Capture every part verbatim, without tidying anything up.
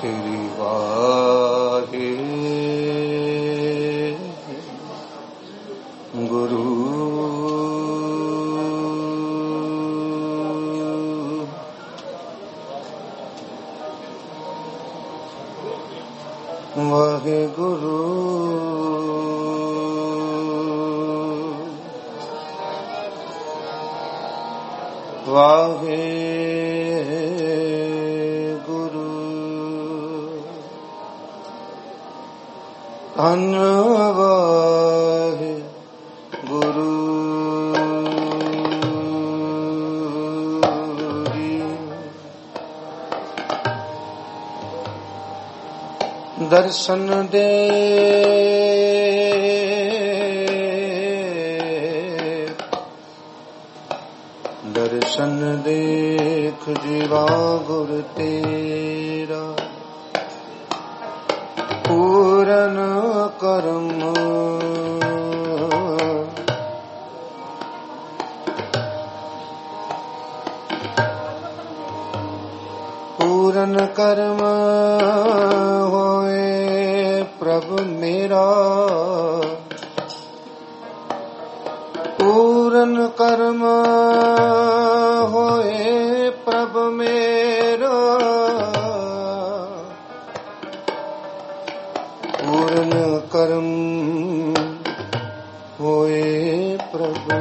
श्री वाहे गुरु वाहे गुरु वाहे गुरु धन्य वाहे गुरु दर्शन दे दर्शन देख जीवा गुर तेरा पूरन कर्म पूरन कर्म होए प्रभु मेरा पूरन कर्म होए प्रभु मेरा पूरन कर्म होए प्रभु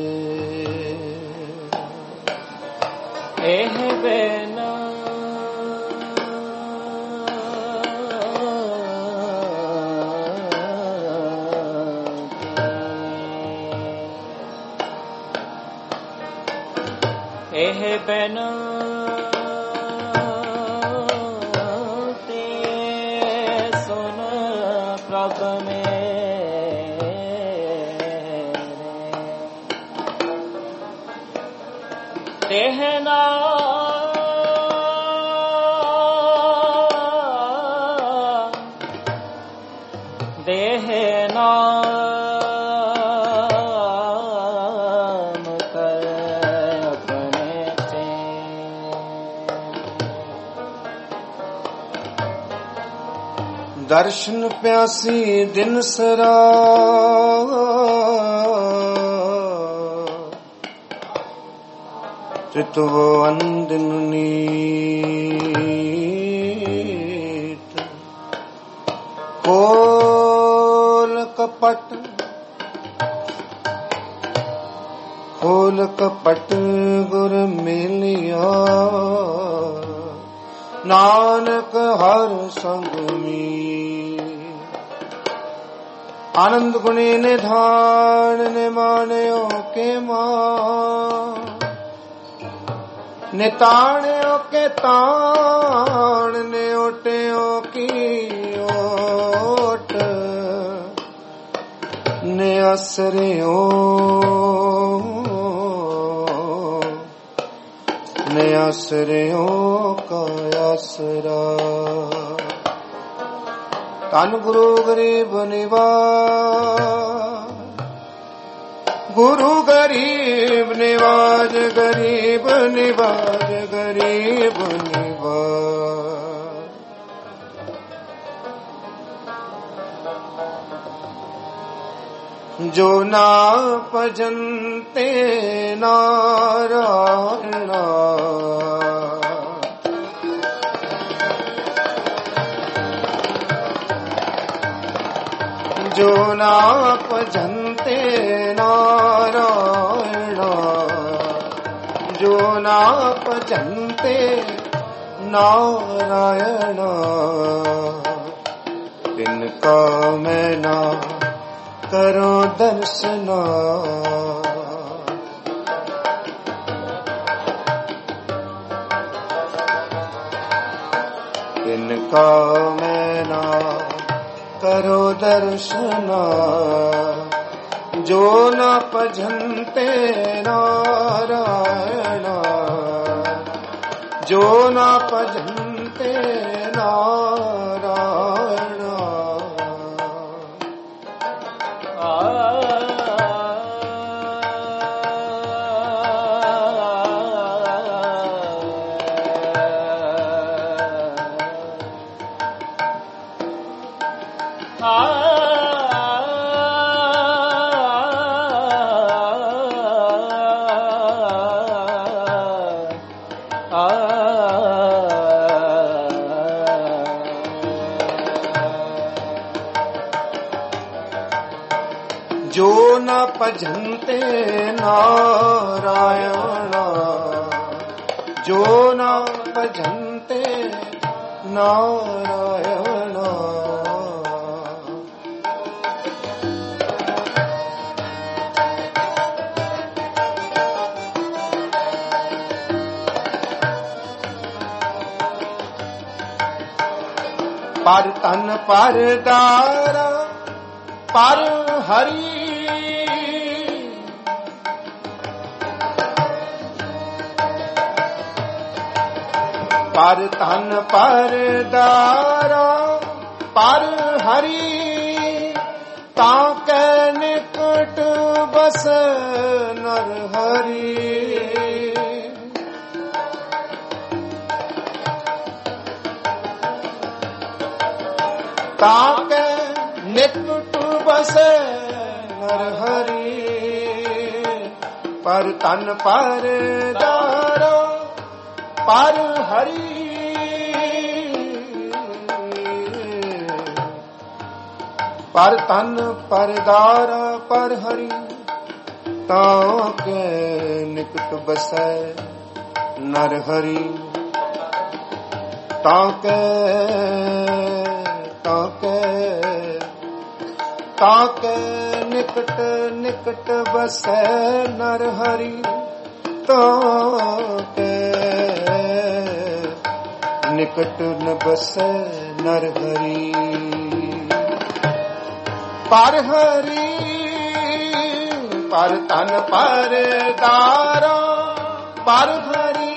मेरा एह बेना एह बेना ते सुन प्रभ मेरे तेहना देहना दर्शन प्यासी दिन सरा चितवो अंदिन नीत खोल कपट खोल कपट गुर मिलिया नानक हर संग में आनंद गुणे निधान ने मान्यो के मान निताण्यो के ताण ने ओट्यो की ओट ने असरियो ने आसरियों का आसरा तन गुरु गरीब निवाज गुरु गरीब निवाज गरीब निवाज गरीब निवाज जो ना भजन्ते नारायणा जो ना भजन्ते नारायणा जो ना भजन्ते नारायणा तिनका मैं ना करो दर्शना तिनका मैं ना करो दर्शना जो न भजन्ते नारायणा जो न भजन्ते नारायणा ਭਜੰਤੇ ਨਾਰਾਇਣਾ ਜੋ ਨਾ ਭਜੰਤੇ ਨਾਰਾਇਣਾ ਪਰ ਤਨ ਪਰ ਦਾਰਾ ਪਰ ਹਰੀ ਪਰ ਤਨ ਪਰ ਦਾਰਾ ਪਰ ਹਰੀ ਤਾਂ ਕੈ ਨਿਕਟ ਬਸ ਨਰ ਹਰੀ ਤਾਂ ਕੈ ਨਿਕਟ ਬਸੈ ਨਰ ਹਰੀ ਪਰ ਤਨ ਪਰ ਦਾਰਾ ਪਰ ਹਰੀ ਪਰ ਤਨ ਪਰ ਦਾਰਾ ਪਰ ਹਰੀ ਤਾਂ ਕੈ ਨਿਕਟ ਬਸੈ ਨਰ ਹਰੀ ਤਾਂ ਕੈ ਤਾਕੇ ਤਾਕੇ ਨਿਕਟ ਨਿਕਟ ਬਸੈ ਨਰ ਹਰੀ ਤਾਕੇ ਨਿਕਟ ਨ ਬਸੈ ਨਰ ਹਰੀ ਪਰ ਹਰੀ ਪਰ ਤਨ ਪਰ ਦਾਰਾ ਪਰ ਹਰੀ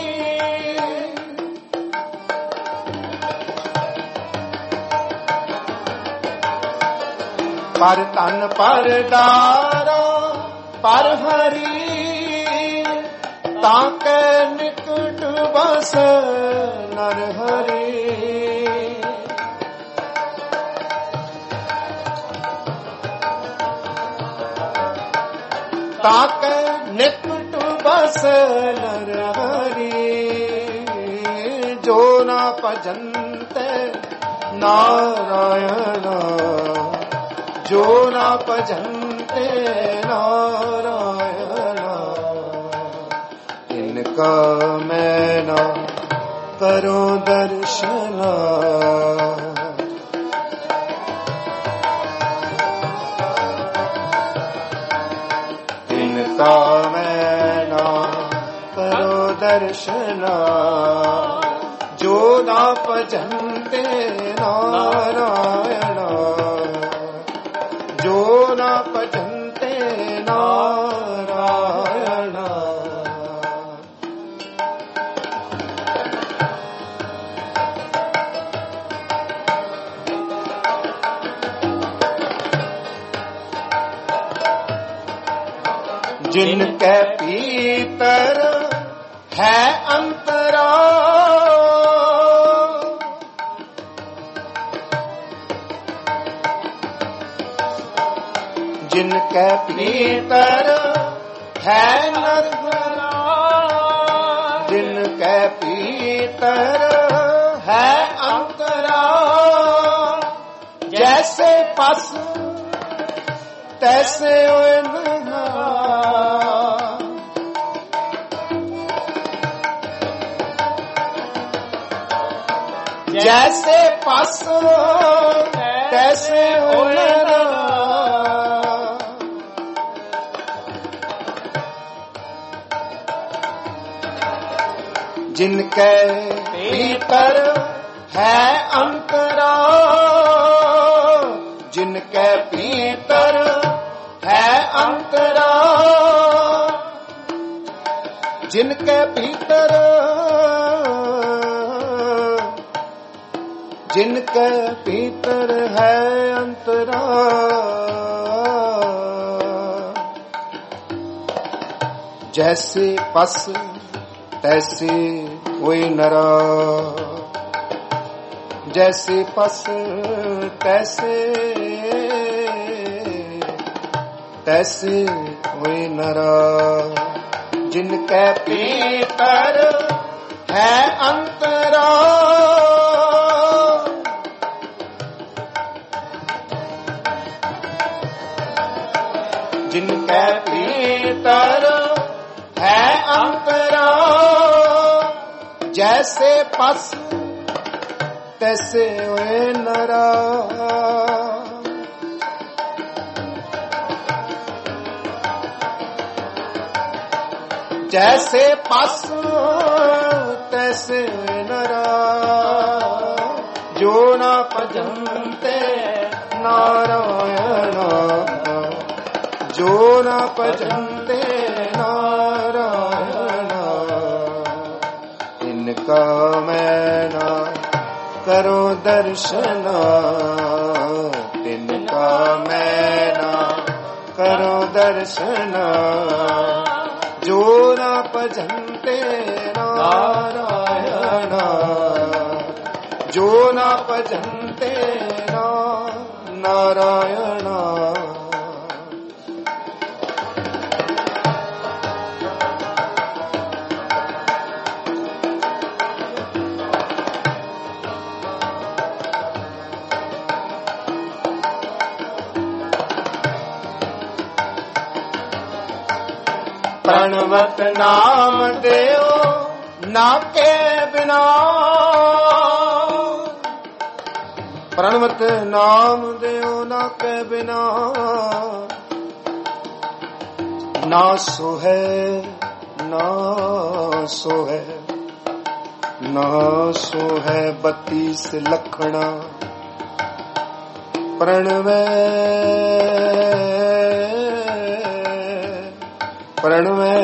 ਪਰ ਤਨ ਪਰ ਦਾਰਾ ਪਰ ਹਰੀ ਤਾਂ ਕੈ ਨਿਕਟ ਬਸ ਨਰ ਹਰੀ ਤਾਂ ਕੈ ਨਿਕਟ ਬਸ ਨਰ ਹਰੀ ਜੋ ਨਾ ਭਜੰਤੇ ਨਾਰਾਇਣਾ ਜੋ ਨਾ ਭਜੰਤੇ ਨਾਰਾਇਣਾ ਇਨਕਾ ਮੈਂ ਨਾ ਕਰੋ ਦਰਸ਼ਨਾ ਇਨਕਾ ਮੈਂ ਨਾ ਕਰੋ ਦਰਸ਼ਨਾ ਜੋ ਨਾ ਭਜੰਤੇ ਨਾਰਾਇਣਾ ਜੋ ਨਾ ਭਜੰਤੇ ਨਾਰਾਇਣਾ ਜਿਨ ਕੈ ਭੀਤਰ ਹੈ ਅੰਤਰਾ ਜਿਨ ਕੈ ਭੀਤਰ ਹੈ ਨਰਗਰਾ ਜਿਨ ਕੈ ਭੀਤਰ ਹੈ ਅੰਤਰਾ ਜੈਸੇ ਪਸ ਤੈਸੇ ਹੋਏ ਨਹਾ ਜੈਸੇ ਪਸ ਤੈਸੇ ਹੋਏ ਨਹਾ जिन के भीतर है अंतरा जिन के भीतर है अंतरा जिन के भीतर जिन के भीतर है अंतरा जैसे पस तैसे कोई नरा जैसे पस तैसे तैसे कोई नरा जिनके भीतर है अंतरा जिन तिनकै भीतर है अंतरा, जैसे पस तैसे हुए नरा। जैसे पस तैसे हुए नरा, जो न भजन्ते नारायण, जो न भजन्ते नारायण। इनका मैं ना करो दर्शन, इनका मैं ना करो दर्शन, जो न भजन्ते नारायण, जो न भजन्ते नारायण। प्रणवत नाम देओ ना के बिना, प्रणवत नाम देओ ना के बिना, ना सो है ना सो है ना सो है बत्तीस लखना। प्रणवे प्रणवे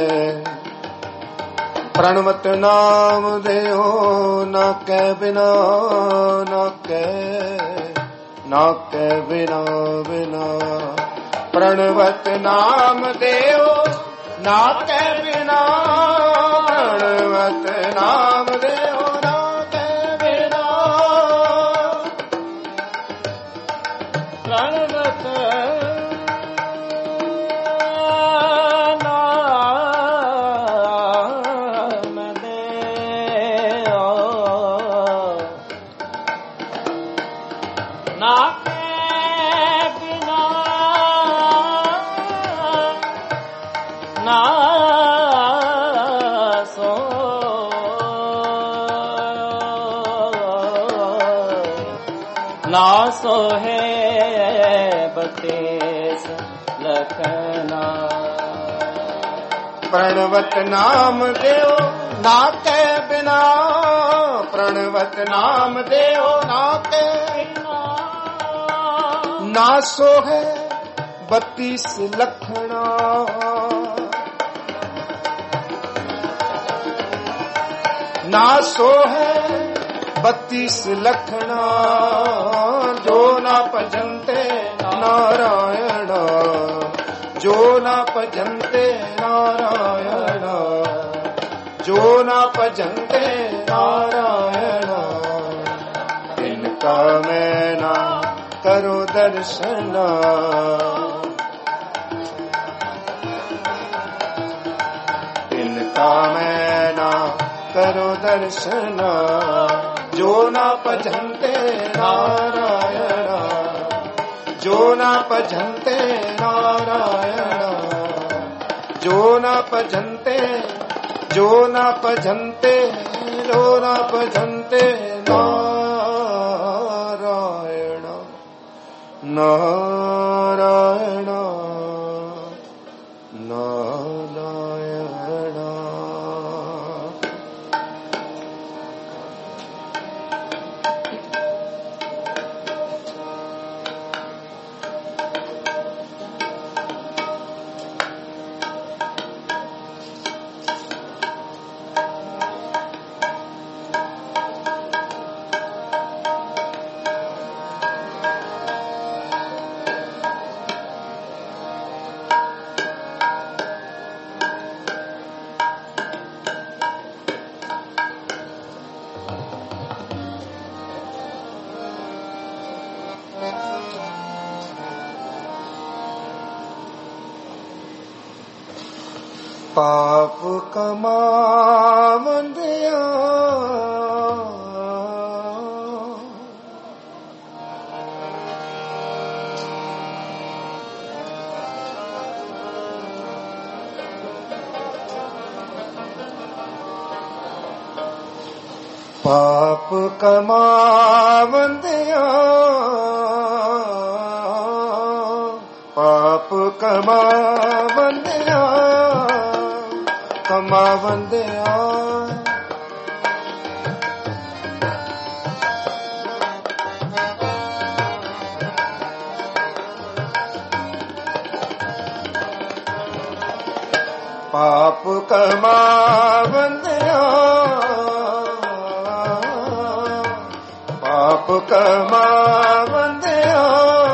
प्रणवत नाम देओ ना के बिना, ना के ना के बिना बिना। प्रणवत नाम देओ ना के बिना, प्रणवत नाम देओ ना के बिना। प्रणवत ना सो है बत्तीस लखना। प्रणवत नाम देओ ना के बिना, प्रणवत नाम देओ ना के बिना। ना सो है बत्तीस लखना, ना सो है बत्तीस लखना, जो ना भजन्ते नारायण, जो ना भजन्ते नारायण, जो ना भजन्ते नारायण। इनका मैं ना करो दर्शन, इनका मैं ना करो दर्शन, जो ना भजन्ते नारायण, जो ना भजन्ते नारायण, जो ना भजन्ते, जो ना भजन्ते, जो ना भजन्ते नारायण, नारायण नारायण। पाप कमावंदिया ਪਾਪ ਕਮਾਵੰਦਿਆਂ ਪਾਪ ਕਮਾਵੰਦਿਆਂ ਕਮਾਵੰਦਿਆਂ ਪਾਪ ਕਮਾਵੰਦਿਆਂ ਪਾਪ ਕਮਾਵੰਦਿਆਂ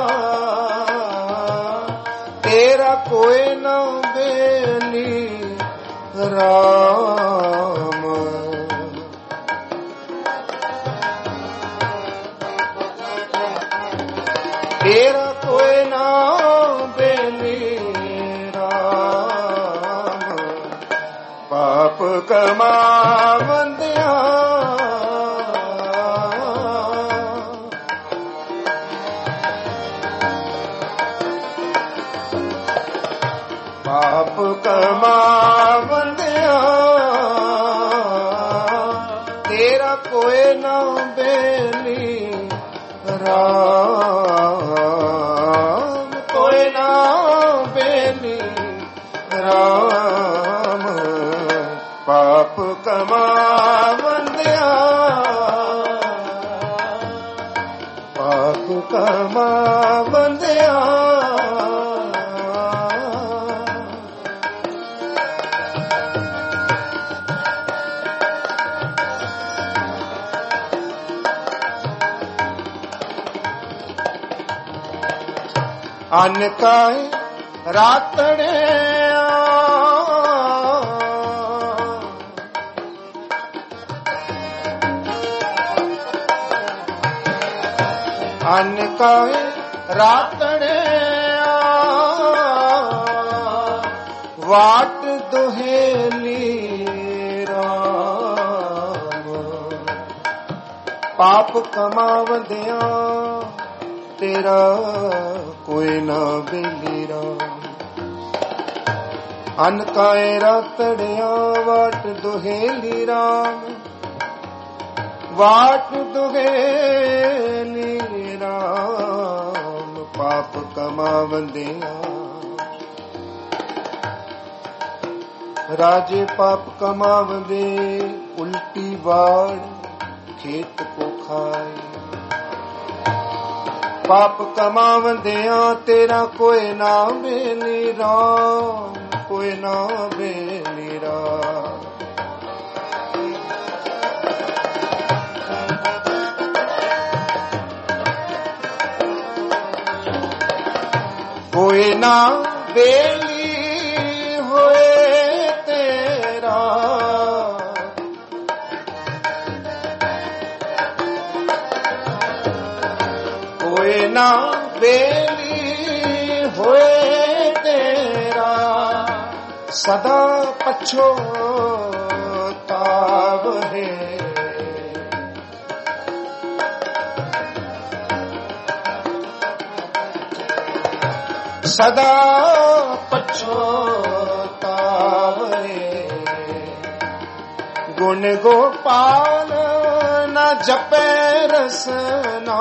ਤੇਰਾ ਕੋਈ ਨਾ ਬੇਲੀ ਰਾਮ ਤੇਰਾ ਕੋਈ ਨਾ ਬੇਲੀ ਰਾਮ ਪਾਪ ਕਮਾਵੰਦਿਆਂ ਪਾਪ ਕਮਾਵੰਦਿਆਂ ਤੇਰਾ ਕੋਈ ਨਾ ਬੇਲੀ ਰਾਮ ਕੋਈ ਨਾ ਬੇਲੀ ਰਾਮ ਪਾਪ ਕਮਾਵੰਦਿਆਂ ਪਾਪ ਕਮਾਵੰਦਿਆਂ ਅਨ ਕਾਏ ਰਾਤੜਿਆਂ ਅਨ ਕਾਏ ਰਾਤੜਿਆਂ ਵਾਟ ਦੁਹੇਲੀ ਰਾਮ ਪਾਪ ਕਮਾਵੰਦਿਆਂ ਤੇਰਾ ਕੋਈ ਨਾ ਬੇਲੀ ਰਾਮ ਅਨ ਕਾਏ ਰਾਤੜਿਆਂ ਵਾਟ ਦੁਹੇਲੀ ਰਾਮ ਵਾਟ ਦੁਹੇਲੀ ਰਾਮ ਪਾਪ ਕਮਾਵੰਦਿਆਂ ਰਾਜੇ ਪਾਪ ਕਮਾਵੰਦੇ ਉਲਟੀ ਵਾੜ ਖੇਤ ਕੋ ਖਾਏ ਪਾਪ ਕਮਾਵੰਦਿਆਂ ਤੇਰਾ ਕੋਈ ਨਾ ਬੇਲੀ ਰਾਮ ਕੋਈ ਨਾ ਬੇਲੀ ਰਾਮ ਕੋਈ ਨਾ ਬੇਲੀ ਹੋਏ ਤੇਰਾ ਕੋਈ ਨਾ ਬੇਲੀ ਹੋਏ ਤੇਰਾ ਸਦਾ ਪਛੋਤਾਵ ਹੈ ਸਦਾ ਪਛੋਤਾਵ ਹੈ ਗੁਣ ਗੋਪਾਲ ਨਾ ਜਪੈ ਰਸਨਾ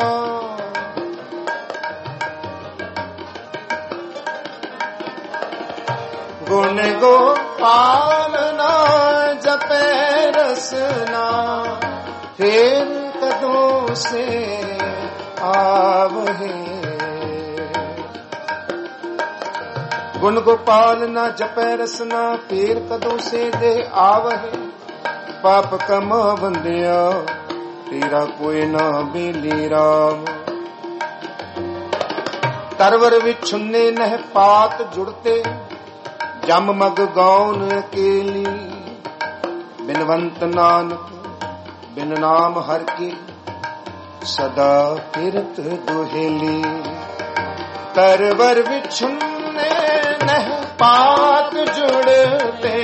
ਗੁਣ ਗੋਪਾਲ ਨਾ ਜਪੈ ਰਸਨਾ ਫੇਰ ਕਦੋਂ ਸੇ ਆਵਹਿ ਗੁਣ ਗੋਪਾਲ ਨਾ ਜਪੈ ਰਸਨਾ ਫੇਰ ਕਦੋਂ ਸੇ ਦੇ ਆਵਹਿ ਪਾਪ ਕਮਾਵੰਦਿਆਂ ਤੇਰਾ ਕੋਈ ਨਾ ਬੇਲੀ ਰਾਮ ਤਰਵਰ ਵਿਛੁੰਨੇ ਨਹਿ ਪਾਤ ਜੁੜਤੇ ਜਮ ਮਗ ਗਾਉਨ ਅਕੇਲੀ ਬਿਨਵੰਤ ਨਾਨਕ ਬਿਨ ਨਾਮ ਹਰ ਕੀ ਸਦਾ ਫਿਰਤ ਦੁਹੇਲੀ ਤਰਵਰ ਵਿਛੁੰਨੇ ਨਹਿ ਪਾਤ ਜੁੜਤੇ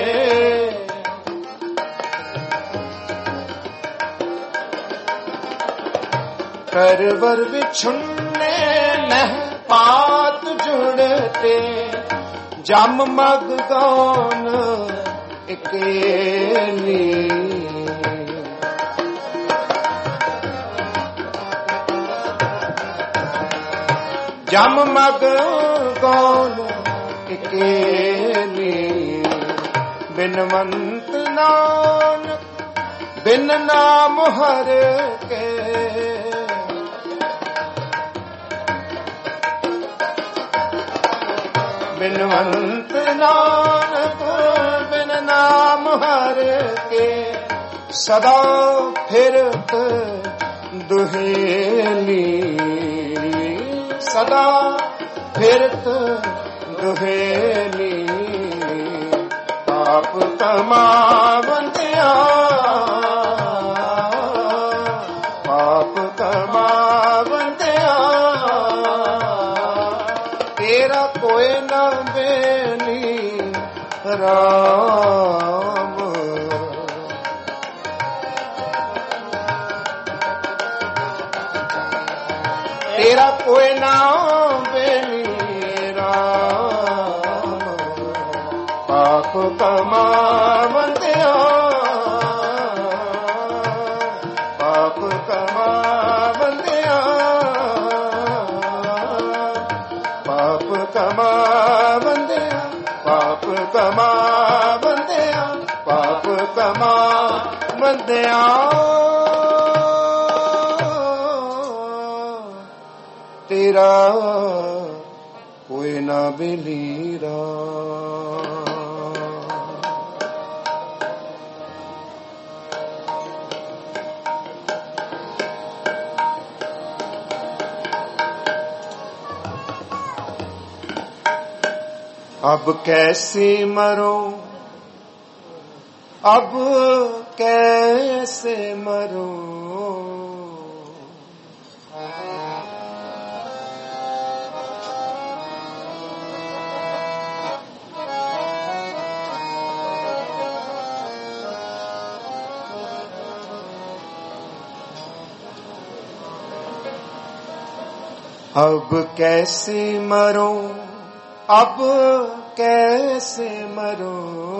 ਤਰਵਰ ਵਿਛੁੰਨੇ ਨਹਿ ਪਾਤ ਜੁੜਤੇ ਜਮ ਮਗ ਗਾਉਨ ਇਕੇਲੀ जम मग गौन केली बिनवंत नानक बिन नाम हर के बिनवंत नानक बिन नाम हर के सदा फिरत दुहेली सदा फिरत दुहेली पाप कमावंदिया पाप कमावंदिया तेरा कोई न बेली राम तेरा कोई ना बेली राम पाप कमावंदिया पाप कमावंदिया पाप कमावंदिया पाप कमावंदिया पाप कमावंदिया तेरा कोई ना बेलीरा अब कैसे मरो अब कैसे मरो अब कैसे मरो अब कैसे मरो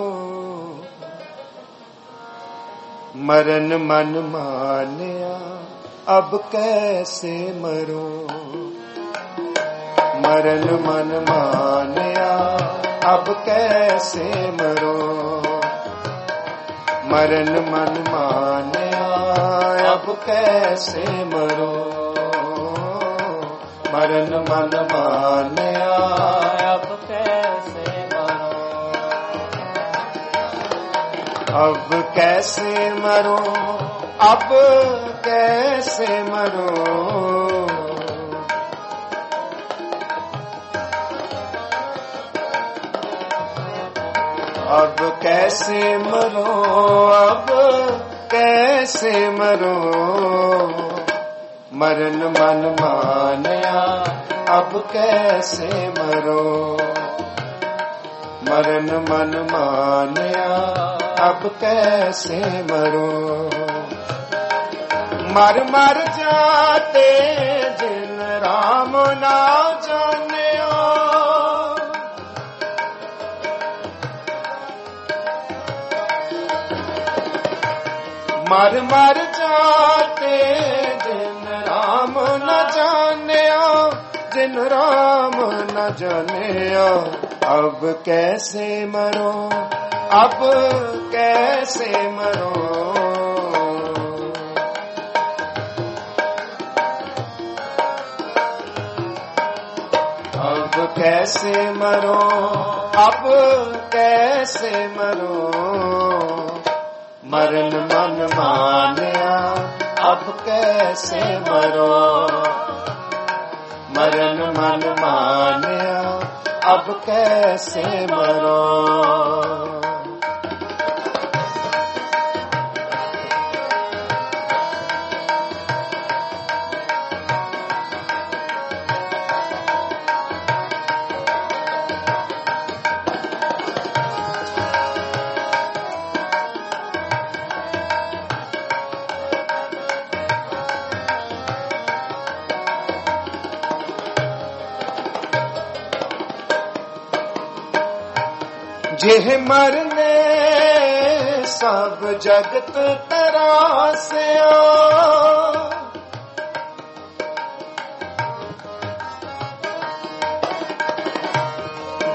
मरन मन मानिया अब कैसे मरो मरन मन मानिया अब कैसे मरो मरन मन मानिया अब कैसे मरो मरन मन मानिया अब कैसे मरो अब कैसे मरो अब कैसे मरो अब कैसे मरो अब कैसे मरो मरन मन मानिया अब कैसे मरो मरन मन मानिया अब कैसे मरो मर मर जाते जिन राम ना जानिया मर मर जाते जिन राम न जानिया जिन राम न जानिया अब कैसे मरो अब कैसे मरो अब कैसे मरो अब कैसे मरो मरन मन मानिया अब कैसे मरो मरन मन मानिया अब कैसे मरो जेह मरने सब जगत तरासिया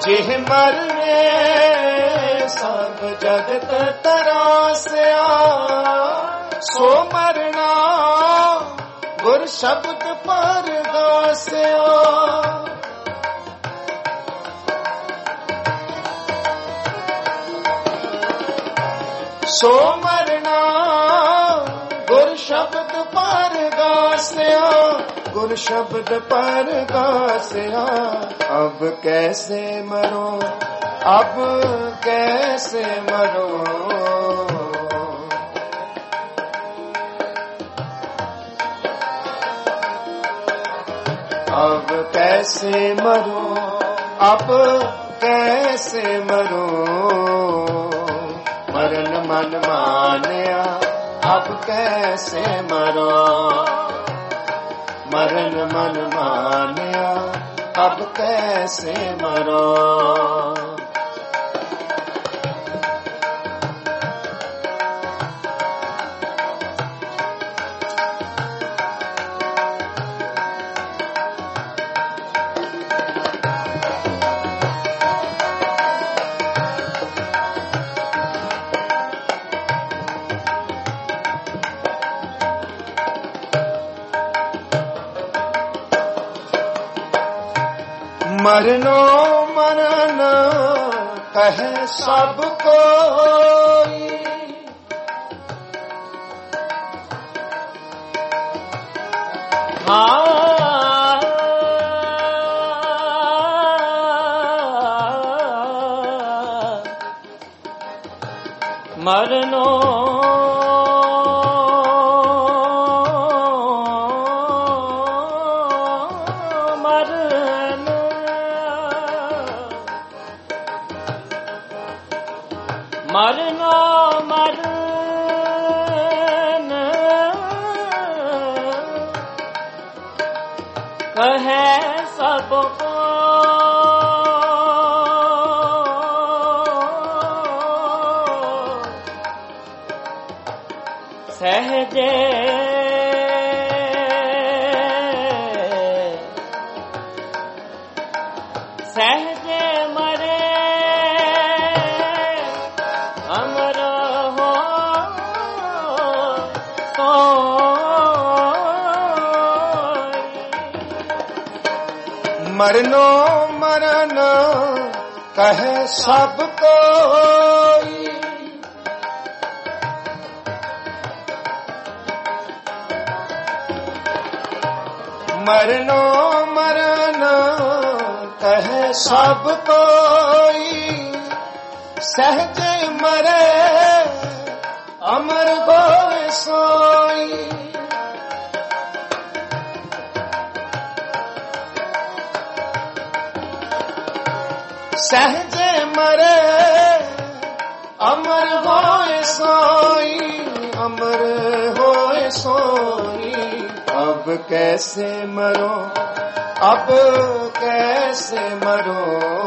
जिह मरने सब जगत तरासया, सो मरना गुर शब्द पर दासया। सो मरना गुर शब्द पर गासया, गुर शब्द पर गासया। अब कैसे मरो, अब कैसे मरो, अब कैसे मरो, अब कैसे मरो। मरण मन मानया, अब कैसे मरो, मरण मन मानया, अब कैसे मरो। मरनो मरन कहे सब कोई, हाँ मरनो मरना मरन कहे सब को, सहजे सहजे मरे अमर हो तो। मरनो मरन कहे सब कोई, मरनो मरन कहे सब कोई। सहजे मरे अमर होए सोई, सहजे मरे अमर होए सोई, अमर होए सोई। अब कैसे मरो, अब कैसे मरो,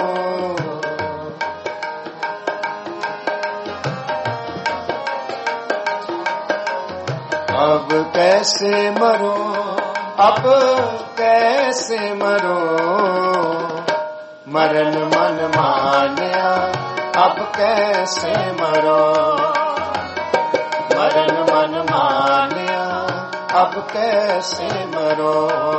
अब कैसे मरो, अब कैसे मरो। मरण मन मानया, अब कैसे मरो, मरण मन मानया, अब कैसे मरो।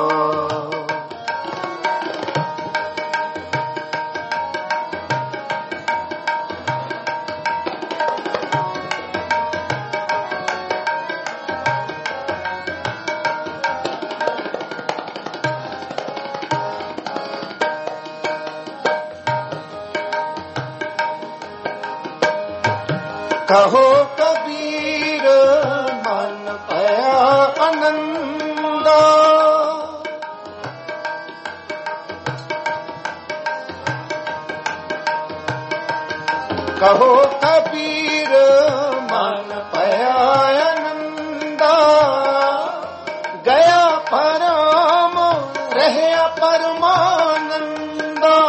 कहो कबीर मन पया आनंदा, कहो कबीर मन पया आनंदा। गया परम रहया परमानंदा,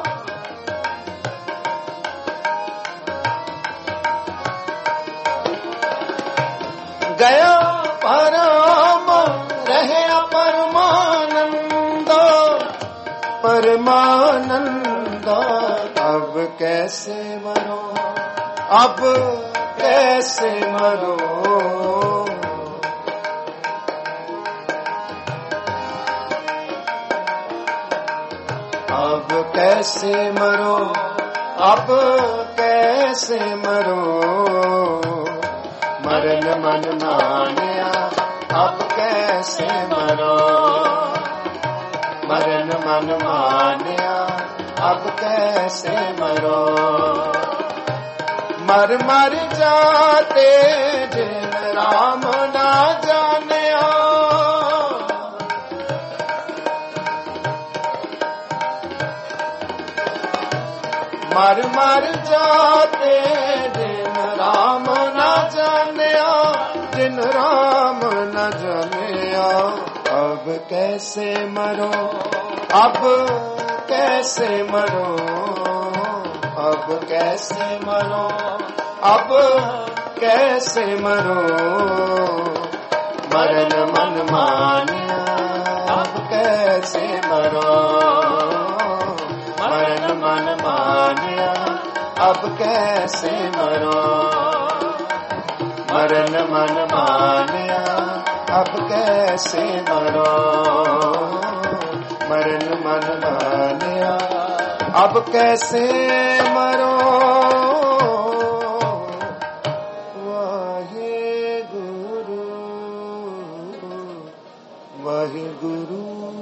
गया परम रहया परमानंदा, परमानंदा। अब कैसे मरो, अब कैसे मरो। अब कैसे मरो, अब कैसे मरो। मरण मन मानिया, अब कैसे मरो। मरण मन मानिया, अब कैसे मरो। मर मर जाते जिन राम ना जानिया। मर मर जाते जिन राम न जानिया, जिन राम न जानिया। अब कैसे मरो, अब कैसे मरो। अब कैसे मरो, अब कैसे मरो। मरण मन मानिया, अब कैसे मरो। मरण मन मानिया, अब कैसे मरो। मरण मन मानिया, अब कैसे मरो। मरण मन मानिया, अब कैसे मरो। वाहे गुरु, वाहे गुरु।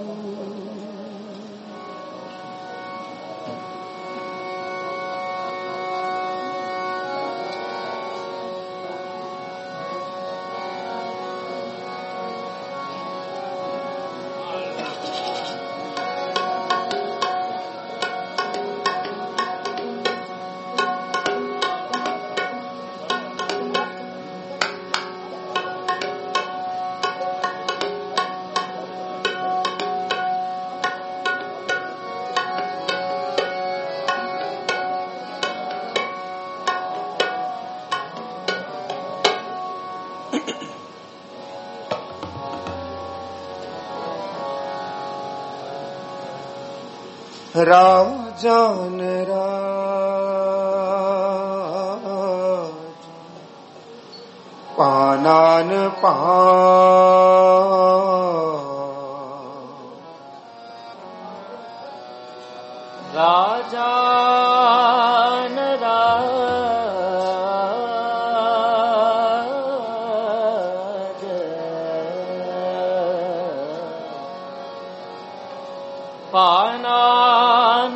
राजन राज पानान पान। राजान राज पानान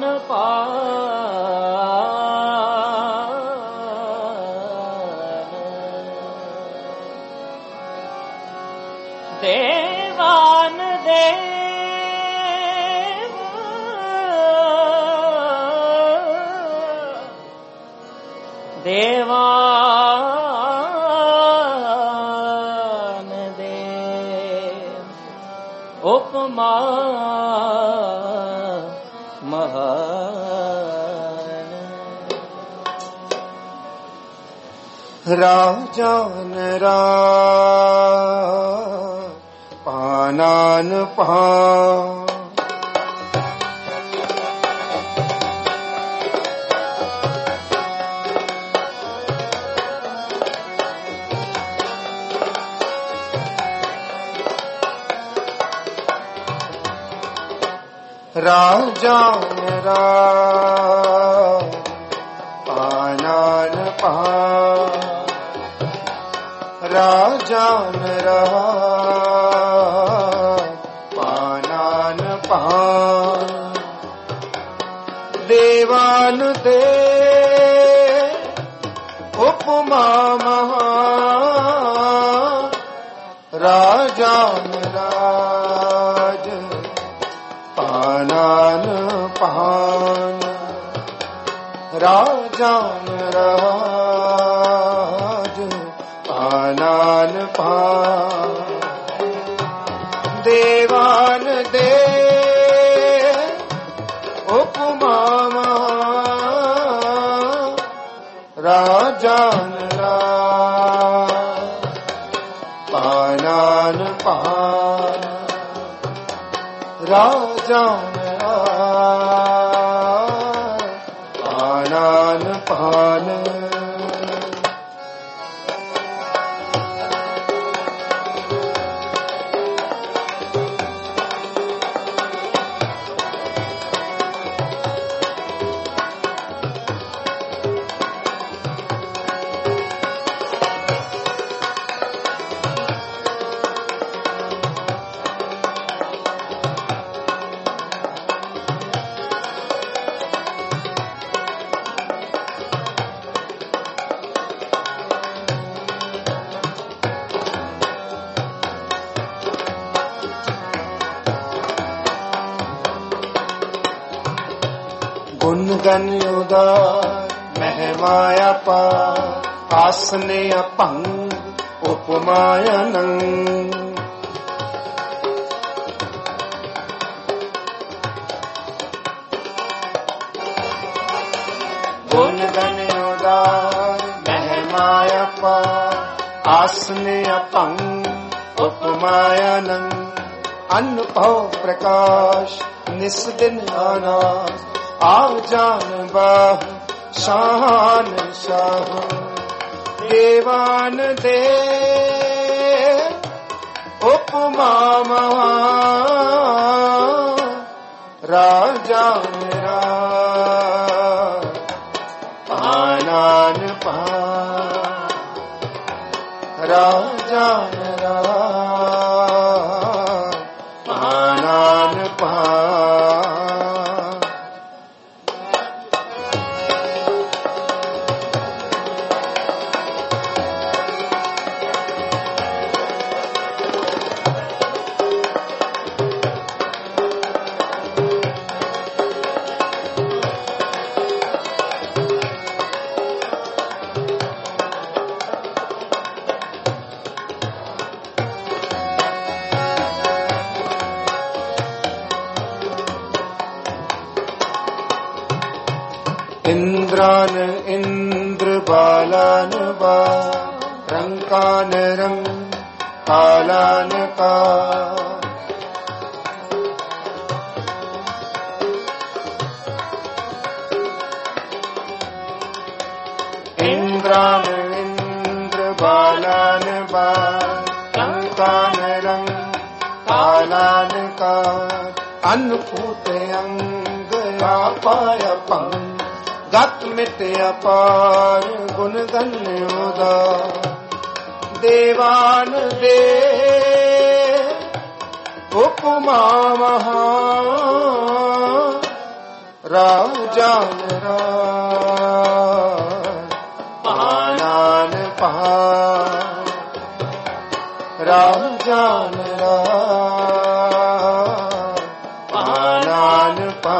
पान। देवान देव देवान देव उपमा महान। राजन राज पानान पान। राजन राज पानान पान। राजन राज पानान पान। देवान देव उपमा महान। राजन राज पानान पान। राजन राज पानान पान। देवान देव उपमा महान। राजन राज पानान पान। राजन राज खान पान। गुण गण उदार महिमाया पार आसने अपंग उपमायनंग। गुण गण उदार महिमाया पार आसने अपंग उपमायनंग। अनुभव प्रकाश निस दिन अनास आव जान बाह शान शाह। देवान दे उपमा महा राजा मेरा पानान पा राजा मेरा पानान पा। इंद्रान इंद्र बालान बा रंकान रंग कालान का। इंद्रान इंद्र बालान बा रंकान रंग कालान का। अनपूत अंग पाया पंग गत मिट अपार गुण गण उदार। देवान दे उपमा महा राजा मेरा पानान पा राजा मेरा पानान पा।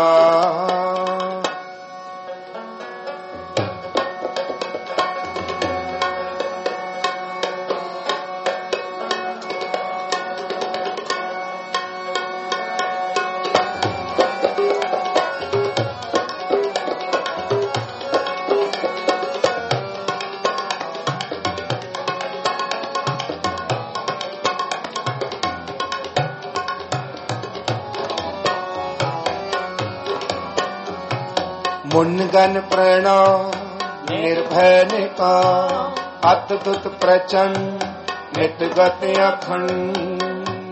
मुनगन प्रणाम निर्भय निका अद्भुत प्रचंड नित गति अखंड।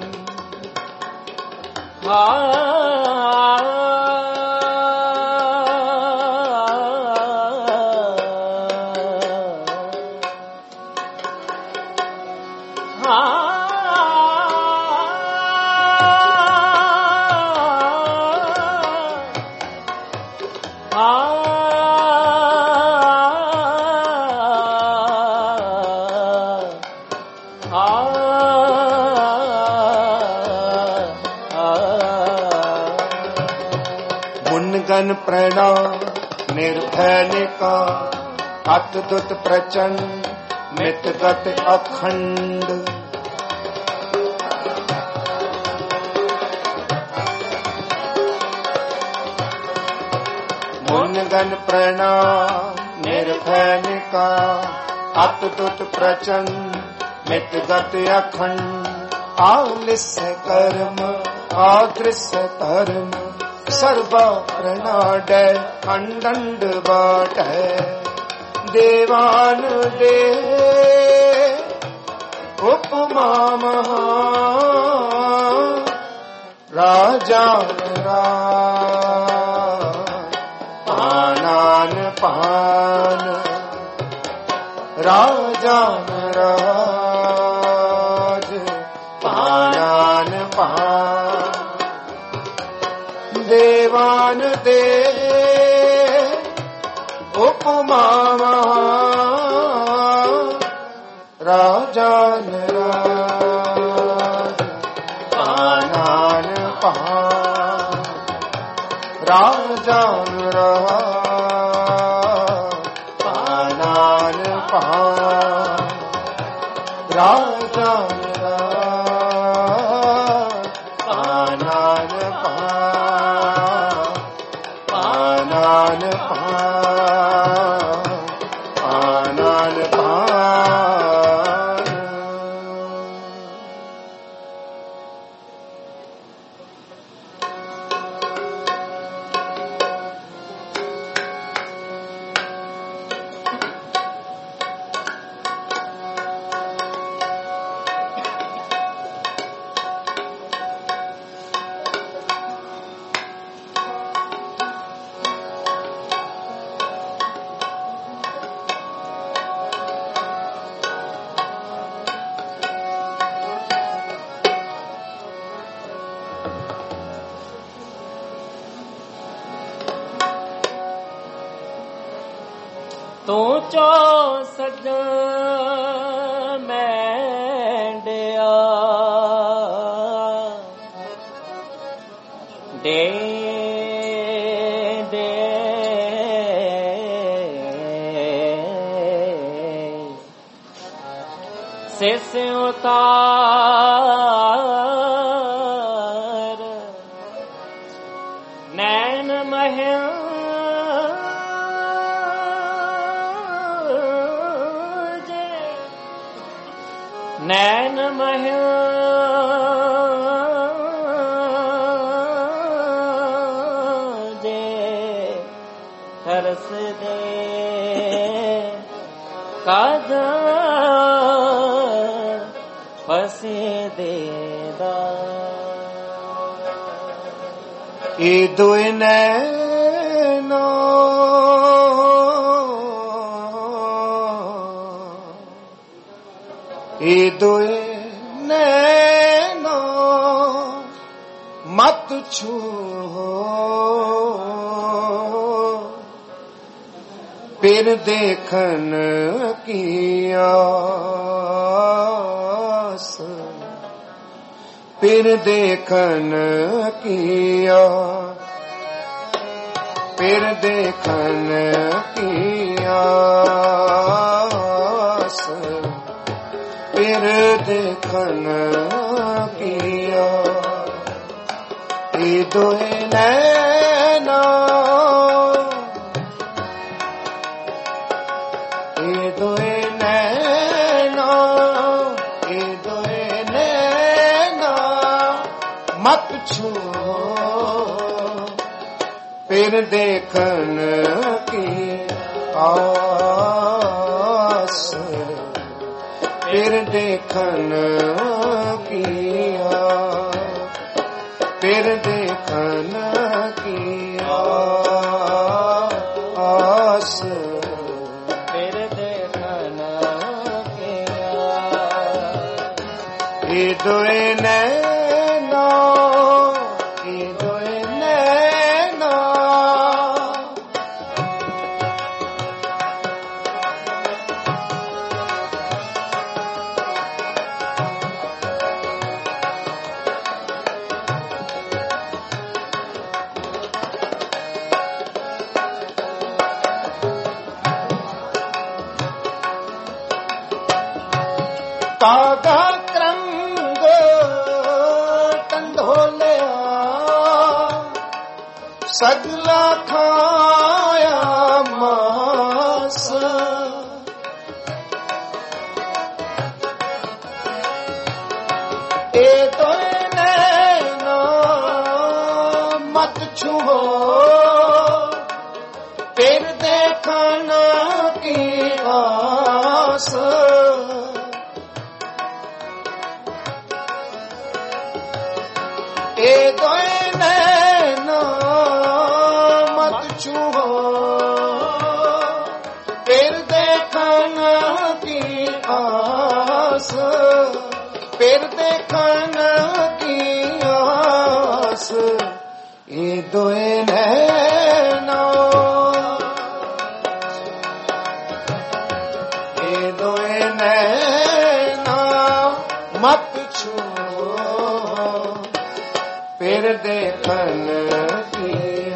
मुनगन प्रणाम निर्भय निका अद्भुत प्रचंड नित गति अखंड। मुनगन प्रणाम निर्भय निका अद्भुत प्रचंड नित गति अखंड। आलिस कर्म आदृश्य धर्म सर्वारणाडै खंडंड बाटै देवान दे उपमा महा राजा पानान पान राजा राज पानान पान देवान दे उपमा राजान राज पानान पान राजान राज पानान पान राजान राज पानान पान पानान पान पानान पान। तू चो सजन मैंडिया दे दे सिस उतार नैन महल नैन महल जे तरस दे काद फसे देदा ए दुए नैनो ए दुए नैनो मत छू फिर देखन की आस फिर देखन की फिर देखन की आस फिर देखन किया ये दोए नैना ये दोए नैना ये दोए नैना मत छू फिर देखन की आस फिर देखन किया फिर देखन किया आस फिर देखन किया ये दोए नैना ये दोए नैना कागा क्रंग कंधोलिया सगला खाया मास ए तो नैना मत कुछु हो फिर देखना की आस। ए दोए नैना मत छुओ फिर देखना की आस, फिर देखना की आस। ए दोए नैना ए दोए नैना मत छुओ फिर देखन की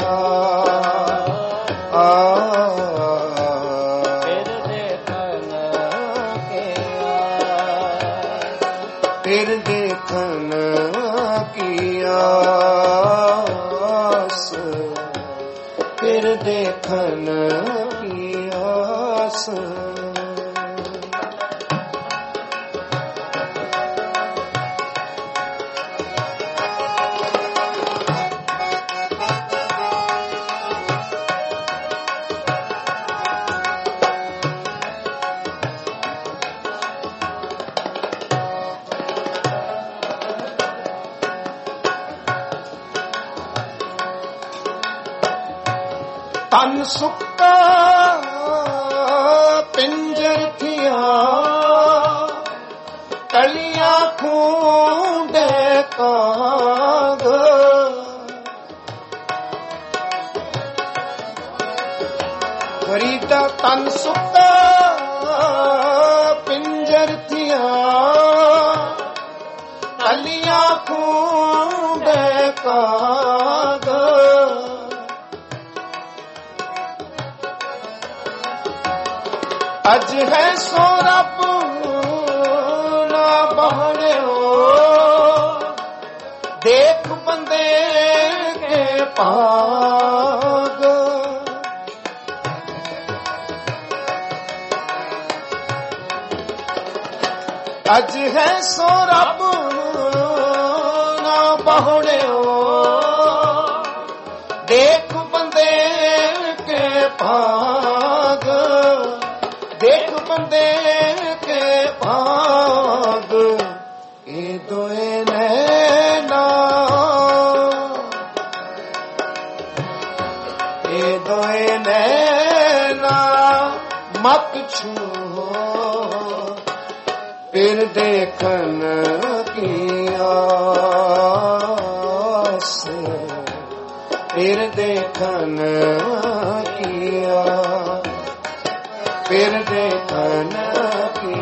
आस, फिर देखन की आस, फिर देखन की आस, फिर देखन की आस। तन सुक्का पिंजर थिया कलियां खूंदे काग। फरीदा तन सुक्का पिंजर थिया कलियां खूंदे काग। अज है सो रब ना बहने हो देख बंदे के पाग। अज है सो रब ना बहने हो देख बंदे के पाग, देख बंदे के भाग। ए दोए नैना ए दोए नैना मत छुओ फिर देखन की आस, फिर देखन की आस, फिर देखन की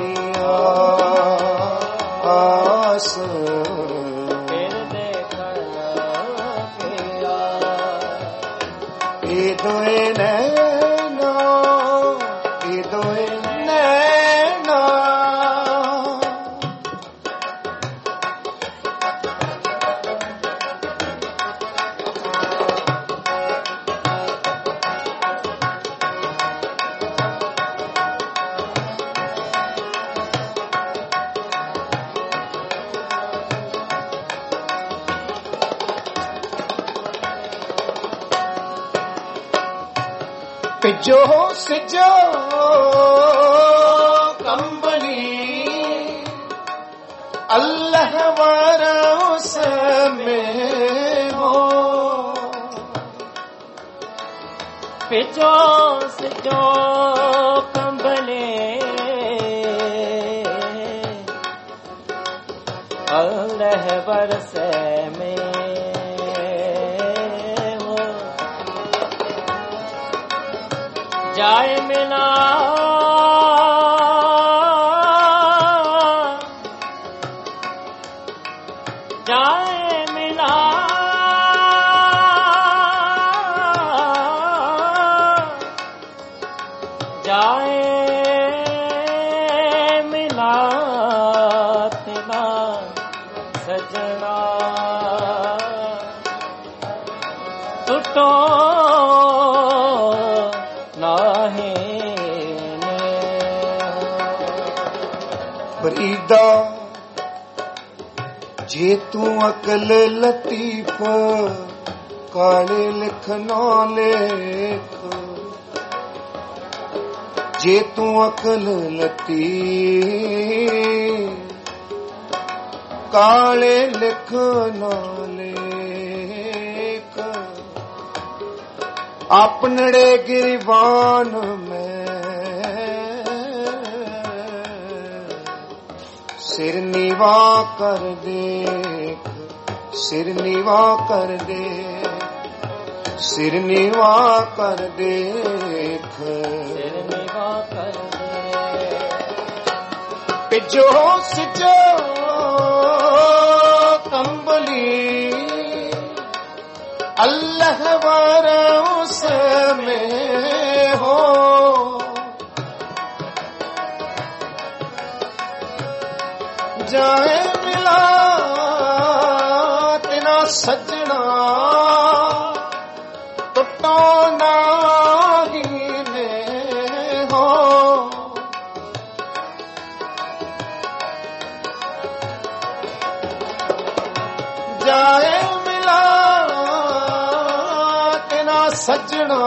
आस, फिर देखन की आस। ए दोए नैना ए दोए नैना पिजो सिजो कंबली अल्लाह वारोस में हो। पिजो सिजो कंबले अल्लाह बरस में हो। जाए मिला जाए मिला जाए मिला तेरा सजना टूटो नाहे फरीदा जे तू अकल लतीफ काले लिख ना लेख जे तू अकल लती काले लिख ना लेख अपनड़े गिरबान में सिर नीवा कर देख सिर नीवा कर दे सिर नीवा कर देख सिर नीवा कर दे पिजो सिजो कंबली अल्लाह वारा उसमें हो जाए मिला तेना सजना टुटो नाही ने हो जाए मिला तेना सजना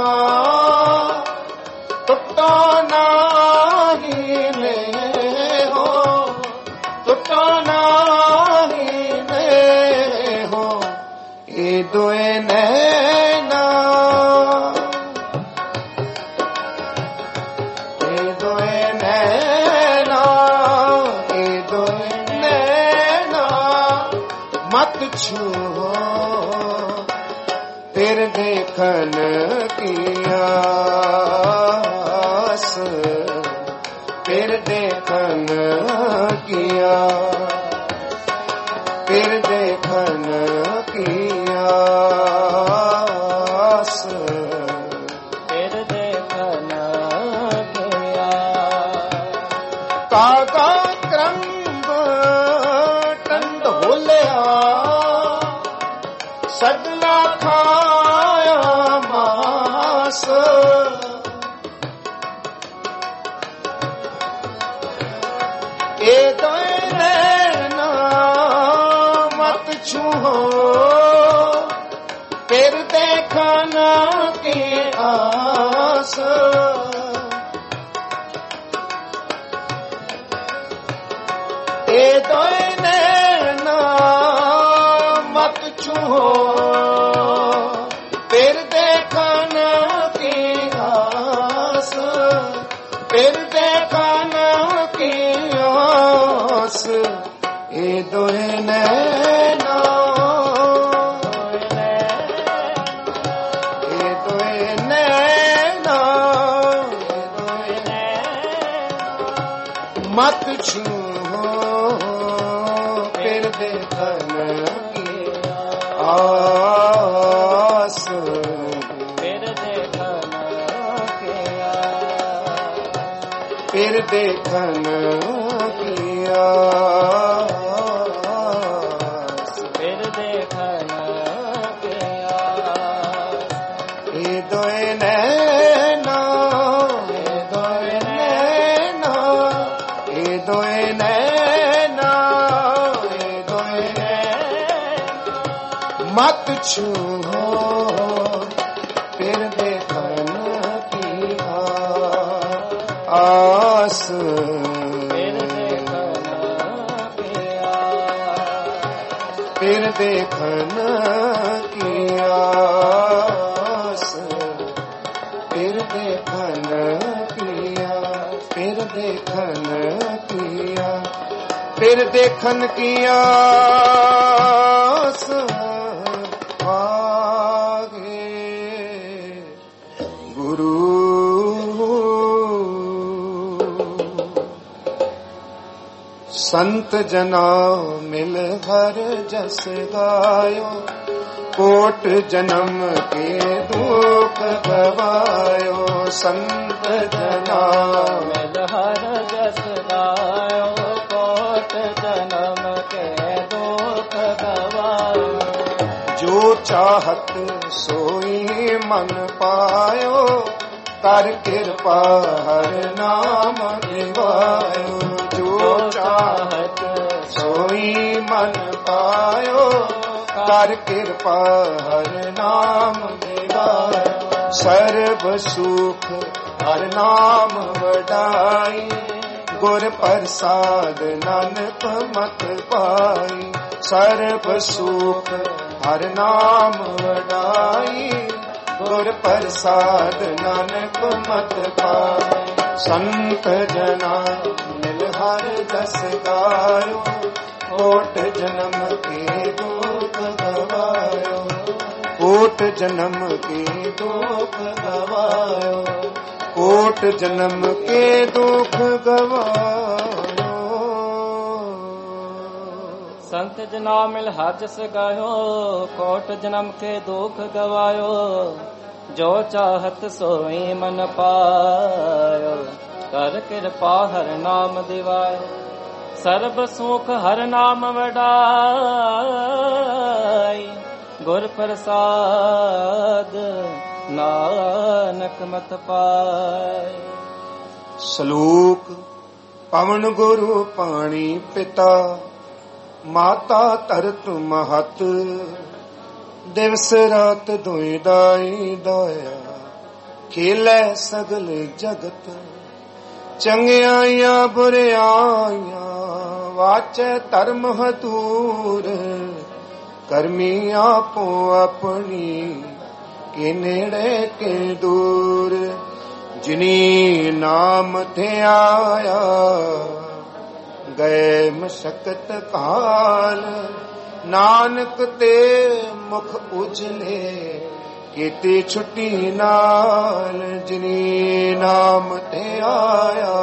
टुटो नाही ने हो टुटो नाही ने हो ए दोए नैना ए दोए नैना ए दोए नैना मत छुओ तेरे देखन की आस तेरे देखन की तेरे देखन की आस तेरे देखन किया कागा क्रंब टंड हो लिया सगला खाया मास ए दोए नैना मत छूहो फिर देखना की आस ए दोए नैना मत छूहो फिर देखना की आस फिर देखना की आस ए दोए नैना ए दोए नैना ए दोए मत छूहो फिर देखना की आस फिर देखन किया फिर देखन की आस फिर देखन किया ए दोए नैना ए दोए नैना ए दोए नैना ए दोए मत छूहो फिर देखन की आस फिर देखन किया फिर देखन की आस फिर देखन की आस फिर देखन की आस फिर देखन की आस आगे गुरु संत जना मिल हर जस गायो कोट जन्म के दुख गवायो संत जना मिल हर जस गायो कोट जन्म के दुख गवायो जो चाहत सोई मन पायो कर कृपा हर नाम दिवायो जो चाहत सोई मन पायो ਕਰ ਕਿਰਪਾ ਹਰ ਨਾਮ ਦਿਵਾਇਆ। ਸਰਬ ਸੁਖ ਹਰ ਨਾਮ ਵਡਾਈ, ਗੁਰ ਪ੍ਰਸਾਦ ਨਾਨਕ ਮਤ ਪਾਈ। ਸਰਬ ਸੁਖ ਹਰ ਨਾਮ ਵਡਾਈ, ਗੁਰ ਪ੍ਰਸਾਦ ਨਾਨਕ ਮਤ ਪਾਈ। ਸੰਤ ਜਨਾ ਮਿਲ ਹਰ ਜਸ ਗਾਇਓ, ਕੋਟ ਜਨਮ ਕੇ ਦੁਖ ਗਵਾਇਓ। ਕੋਟ ਜਨਮ ਕੇ ਦੁਖ ਗਵਾਇਓ, ਕੋਟ ਜਨਮ ਕੇ ਦੁਖ ਗਵਾਇਓ। ਸੰਤ ਜਨਾ ਮਿਲ ਹਰ ਜਸ ਗਾਇਓ, ਕੋਟ ਜਨਮ ਕੇ ਦੁਖ ਗਵਾਇਓ। ਜੋ ਚਾਹਤ ਸੋਈ ਮਨ ਪਾਇਓ, ਕਰ ਕਿਰਪਾ ਹਰ ਨਾਮ ਦਿਵਾਇਓ। ਸਰਬ ਸੁਖ ਹਰ ਨਾਮ ਵਡਾਈ, ਗੁਰ ਪ੍ਰਸਾਦ ਨਾਨਕ ਮਤ ਪਾਇ। ਸ਼ਲੋਕ। ਪਵਨ ਗੁਰੂ ਪਾਣੀ ਪਿਤਾ, ਮਾਤਾ ਧਰਤ ਮਹਤ। ਦਿਵਸ ਰਾਤ ਦੁਇ ਦਾਈ ਦਾਇਆ, ਖੇਲੇ ਸਗਲ ਜਗਤ। ਚੰਗਿਆਈਆਂ ਬੁਰਿਆਈਆਂ, ਵਾਚੈ ਧਰਮ ਹਤੂਰ। ਕਰਮੀ ਆਪੋ ਆਪਣੀ, ਕੇ ਨੇੜੇ ਕੇ ਦੂਰ। ਜਿਨੀ ਨਾਮ ਧਿਆਇਆ, ਗਏ ਮਸ਼ਕਤ ਕਾਲ। ਨਾਨਕ ਤੇ ਮੁਖ ਉਜਲੇ, ਕੀਤੀ ਛੁੱਟੀ ਨਾਲ। ਜਿਨੀ ਨਾਮ ਧਿਆਇਆ,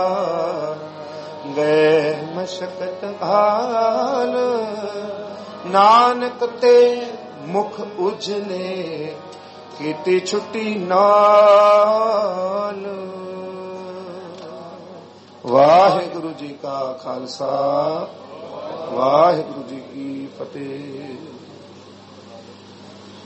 ਗਏ ਮਸ਼ਕਤ ਕਾਲ। ਨਾਨਕ ਤੇ ਮੁਖ ਉਜਲੇ, ਕੀਤੀ ਛੁੱਟੀ ਨਾਲ। ਵਾਹਿਗੁਰੂ ਜੀ ਕਾ ਖਾਲਸਾ, ਵਾਹਿਗੁਰੂ ਜੀ ਕੀ ਫਤਿਹ।